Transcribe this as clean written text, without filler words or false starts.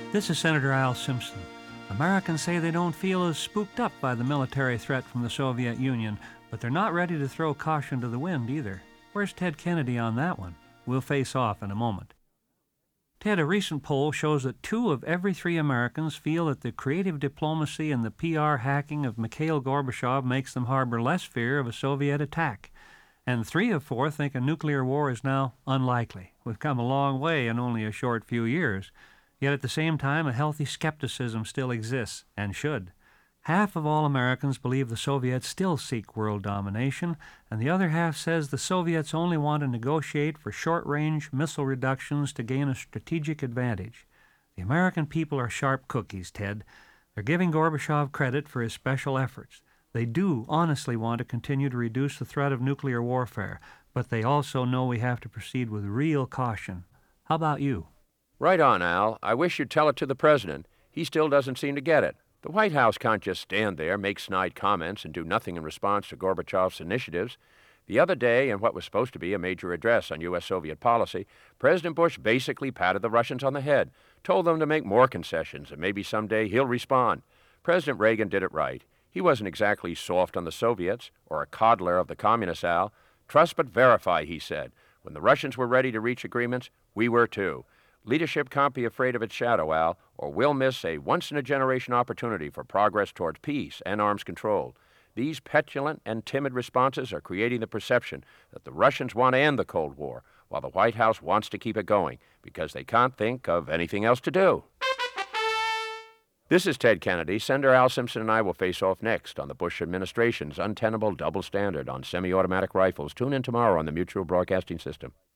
This is Senator Al Simpson. Americans say they don't feel as spooked up by the military threat from the Soviet Union, but they're not ready to throw caution to the wind either. Where's Ted Kennedy on that one? We'll face off in a moment. Ted, a recent poll shows that 2 of every 3 Americans feel that the creative diplomacy and the PR hacking of Mikhail Gorbachev makes them harbor less fear of a Soviet attack. And 3 of 4 think a nuclear war is now unlikely. We've come a long way in only a short few years. Yet at the same time, a healthy skepticism still exists, and should. Half of all Americans believe the Soviets still seek world domination, and the other half says the Soviets only want to negotiate for short-range missile reductions to gain a strategic advantage. The American people are sharp cookies, Ted. They're giving Gorbachev credit for his special efforts. They do honestly want to continue to reduce the threat of nuclear warfare, but they also know we have to proceed with real caution. How about you? Right on, Al. I wish you'd tell it to the president. He still doesn't seem to get it. The White House can't just stand there, make snide comments, and do nothing in response to Gorbachev's initiatives. The other day, in what was supposed to be a major address on U.S.-Soviet policy, President Bush basically patted the Russians on the head, told them to make more concessions, and maybe someday he'll respond. President Reagan did it right. He wasn't exactly soft on the Soviets, or a coddler of the communists, Al. Trust but verify, he said. When the Russians were ready to reach agreements, we were too. Leadership can't be afraid of its shadow, Al, or we'll miss a once-in-a-generation opportunity for progress towards peace and arms control. These petulant and timid responses are creating the perception that the Russians want to end the Cold War, while the White House wants to keep it going, because they can't think of anything else to do. This is Ted Kennedy. Senator Al Simpson and I will face off next on the Bush administration's untenable double standard on semi-automatic rifles. Tune in tomorrow on the Mutual Broadcasting System.